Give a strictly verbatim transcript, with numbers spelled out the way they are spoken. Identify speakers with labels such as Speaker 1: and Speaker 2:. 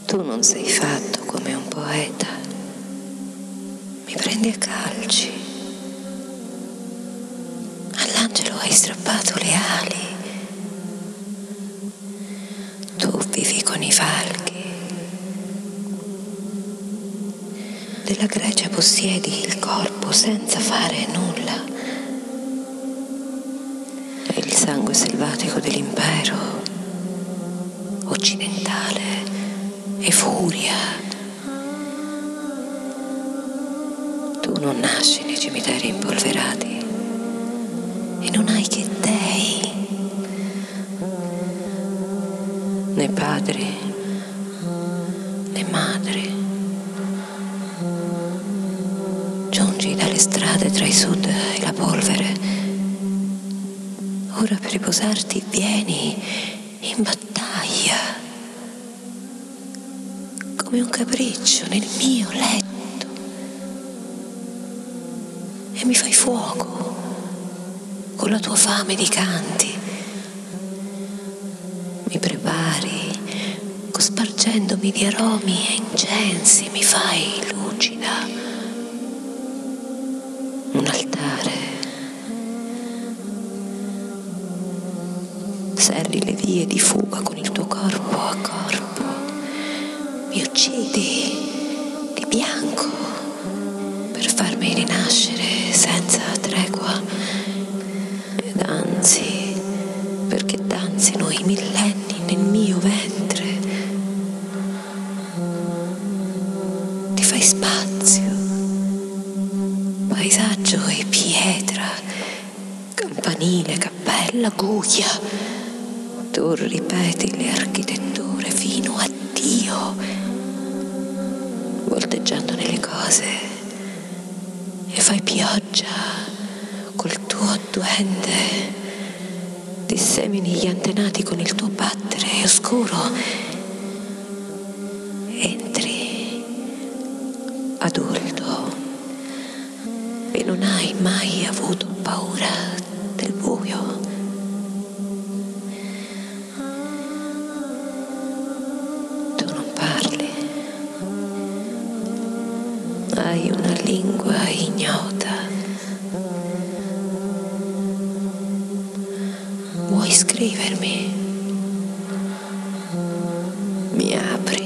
Speaker 1: Tu non sei fatto come un poeta. Mi prendi a calci. All'angelo hai strappato le ali. Tu vivi con i falchi. Della Grecia possiedi il corpo senza fare nulla. E il sangue selvatico dell'impero occidentale e furia. Tu non nasci nei cimiteri impolverati e non hai che dei, né padri, né madri. Giungi dalle strade tra i sud e la polvere. Ora per riposarti vieni in battaglia, come un capriccio nel mio letto, e mi fai fuoco con la tua fame di canti. Mi prepari, cospargendomi di aromi e incensi, mi fai lucida, un altare. Serri le vie di fuga con il tuo corpo a corpo. Mi uccidi di bianco per farmi rinascere senza tregua. E danzi perché danzino i millenni nel mio ventre. Ti fai spazio, paesaggio e pietra, campanile, cappella, guglia. Tu ripeti le architetture fino a Dio, volteggiando nelle cose, e fai pioggia col tuo duende, dissemini gli antenati con il tuo battere oscuro, entri adulto e non hai mai avuto paura del buio. Hai una lingua ignota. Vuoi scrivermi? Mi apri